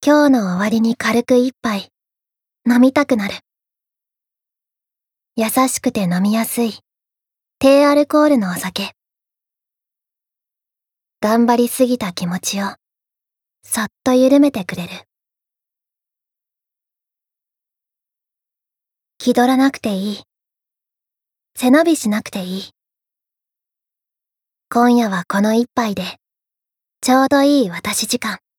今日の終わりに軽く一杯飲みたくなる。優しくて飲みやすい低アルコールのお酒。頑張りすぎた気持ちをそっと緩めてくれる。気取らなくていい。背伸びしなくていい。今夜はこの一杯でちょうどいい私時間。